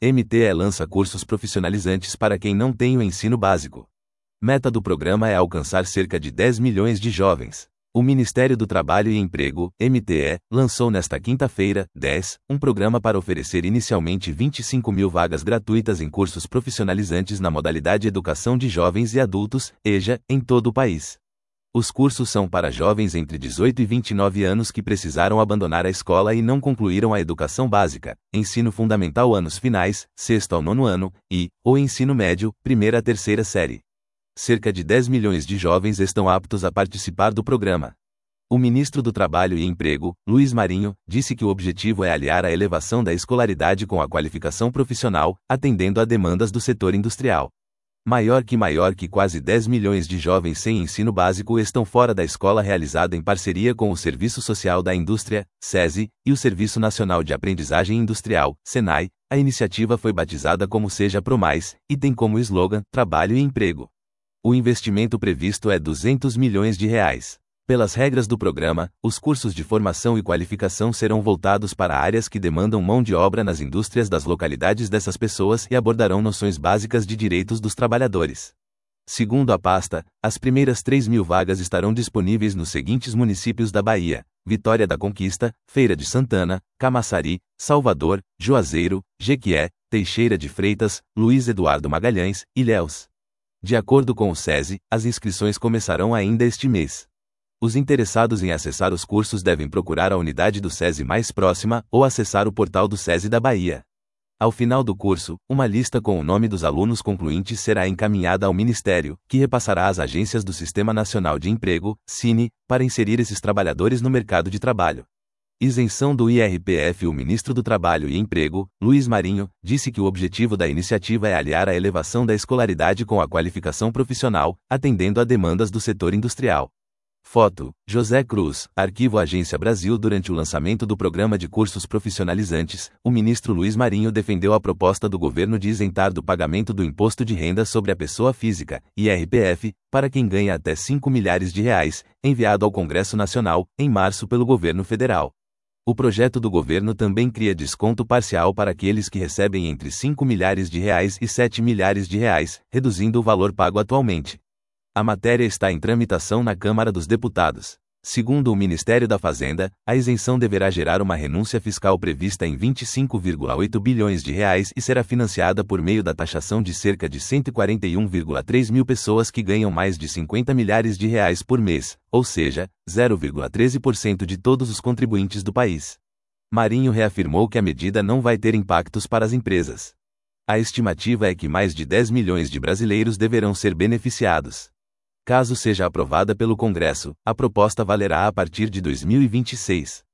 MTE lança cursos profissionalizantes para quem não tem o ensino básico. Meta do programa é alcançar cerca de 10 milhões de jovens. O Ministério do Trabalho e Emprego, MTE, lançou nesta quinta-feira, 10, um programa para oferecer inicialmente 25 mil vagas gratuitas em cursos profissionalizantes na modalidade Educação de Jovens e Adultos, EJA, em todo o país. Os cursos são para jovens entre 18 e 29 anos que precisaram abandonar a escola e não concluíram a educação básica, ensino fundamental anos finais, 6º ao 9º ano, ou ensino médio, 1ª a 3ª série. Cerca de 10 milhões de jovens estão aptos a participar do programa. O ministro do Trabalho e Emprego, Luiz Marinho, disse que o objetivo é aliar a elevação da escolaridade com a qualificação profissional, atendendo a demandas do setor industrial. Maior que quase 10 milhões de jovens sem ensino básico estão fora da escola, realizada em parceria com o Serviço Social da Indústria, SESI, e o Serviço Nacional de Aprendizagem Industrial, SENAI. A iniciativa foi batizada como Seja Promais, e tem como slogan, Trabalho e Emprego. O investimento previsto é R$ 200 milhões. Pelas regras do programa, os cursos de formação e qualificação serão voltados para áreas que demandam mão de obra nas indústrias das localidades dessas pessoas e abordarão noções básicas de direitos dos trabalhadores. Segundo a pasta, as primeiras 3 mil vagas estarão disponíveis nos seguintes municípios da Bahia: Vitória da Conquista, Feira de Santana, Camaçari, Salvador, Juazeiro, Jequié, Teixeira de Freitas, Luiz Eduardo Magalhães, Ilhéus. De acordo com o SESI, as inscrições começarão ainda este mês. Os interessados em acessar os cursos devem procurar a unidade do SESI mais próxima ou acessar o portal do SESI da Bahia. Ao final do curso, uma lista com o nome dos alunos concluintes será encaminhada ao Ministério, que repassará às agências do Sistema Nacional de Emprego, SINE, para inserir esses trabalhadores no mercado de trabalho. Isenção do IRPF. O ministro do Trabalho e Emprego, Luiz Marinho, disse que o objetivo da iniciativa é aliar a elevação da escolaridade com a qualificação profissional, atendendo a demandas do setor industrial. Foto: José Cruz, Arquivo Agência Brasil. Durante o lançamento do programa de cursos profissionalizantes, o ministro Luiz Marinho defendeu a proposta do governo de isentar do pagamento do Imposto de Renda sobre a Pessoa Física, IRPF, para quem ganha até R$ 5 milhares, enviado ao Congresso Nacional, em março pelo governo federal. O projeto do governo também cria desconto parcial para aqueles que recebem entre R$ 5 milhares e R$ 7 milhares, reduzindo o valor pago atualmente. A matéria está em tramitação na Câmara dos Deputados. Segundo o Ministério da Fazenda, a isenção deverá gerar uma renúncia fiscal prevista em R$ 25,8 bilhões e será financiada por meio da taxação de cerca de 141,3 mil pessoas que ganham mais de R$ 50 milhares por mês, ou seja, 0,13% de todos os contribuintes do país. Marinho reafirmou que a medida não vai ter impactos para as empresas. A estimativa é que mais de 10 milhões de brasileiros deverão ser beneficiados. Caso seja aprovada pelo Congresso, a proposta valerá a partir de 2026.